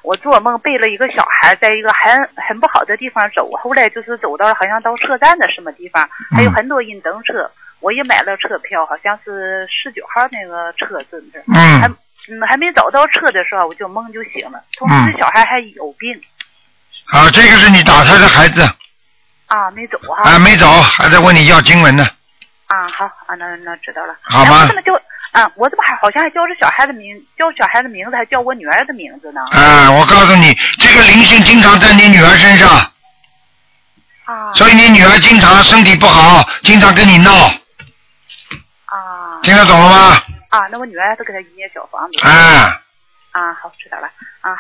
我做梦背了一个小孩在一个很不好的地方走，后来就是走到好像到车站的什么地方，还有很多人等车，我也买了车票，好像是19号那个车子是，还没找到车的时候我就梦就醒了，同时小孩还有病。 啊，这个是你打胎的孩子。 啊，没走啊。 啊，没走，还在问你要经文呢。 啊，好啊，那知道了。 好吗？ 我怎么就我怎么好像还叫着小孩的名字，还叫我女儿的名字呢？ 啊，我告诉你，这个灵性经常在你女儿身上。 啊。所以你女儿经常身体不好，经常跟你闹。 啊。 听得懂了吗？ 啊，那我女儿都给她捏小房子。 啊。 啊，好，知道了。啊。